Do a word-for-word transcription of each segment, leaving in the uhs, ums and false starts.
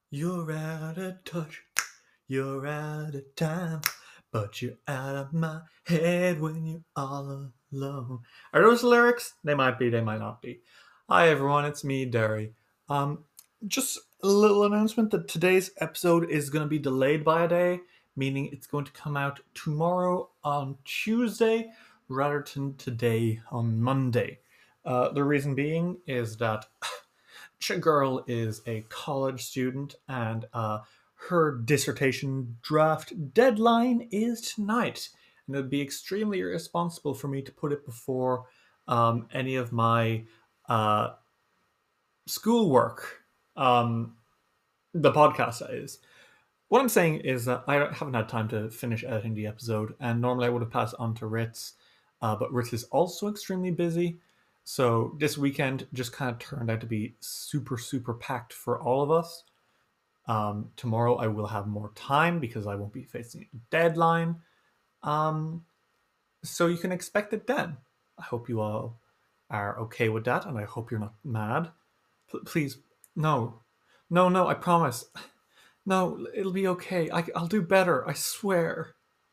You're out of touch, you're out of time, but you're out of my head when you're all alone. Are those the lyrics? They might be, they might not be. Hi everyone, it's me, Derry. Um, just a little announcement that today's episode is going to be delayed by a day, meaning it's going to come out tomorrow on Tuesday rather than today on Monday. Uh, the reason being is that Girl is a college student, and uh, her dissertation draft deadline is tonight. And it would be extremely irresponsible for me to put it before um, any of my uh, schoolwork, um, the podcast that is. What I'm saying is that I haven't had time to finish editing the episode, and normally I would have passed on to Ritz, uh, but Ritz is also extremely busy. So this weekend just kind of turned out to be super, super packed for all of us. Um, tomorrow I will have more time because I won't be facing a deadline. Um, so you can expect it then. I hope you all are okay with that, and I hope you're not mad. P- please, no, no, no, I promise. No, it'll be okay. I, I'll do better, I swear.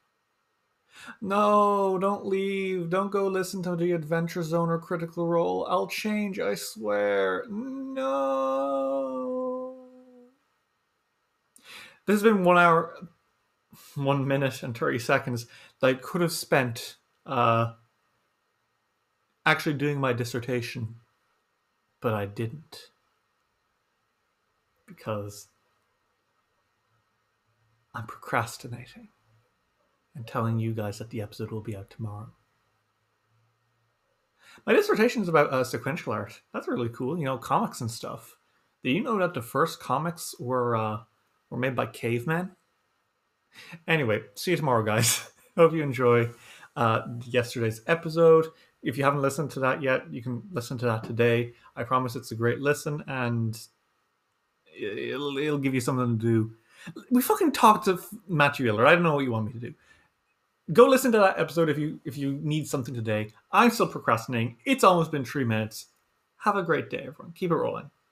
No, don't leave. Don't go listen to the Adventure Zone or Critical Role. I'll change, I swear. No. This has been one hour, one minute, and thirty seconds that I could have spent uh, actually doing my dissertation, but I didn't because I'm procrastinating and telling you guys that the episode will be out tomorrow. My dissertation is about uh, sequential art. That's really cool. You know, comics and stuff. Did you know that the first comics were uh, were made by cavemen? Anyway, see you tomorrow, guys. Hope you enjoy uh, yesterday's episode. If you haven't listened to that yet, you can listen to that today. I promise it's a great listen, and it'll, it'll give you something to do. We fucking talked to Matthew Wheeler. I don't know what you want me to do. Go listen to that episode if you if you need something today. I'm still procrastinating. It's almost been three minutes. Have a great day, everyone. Keep it rolling.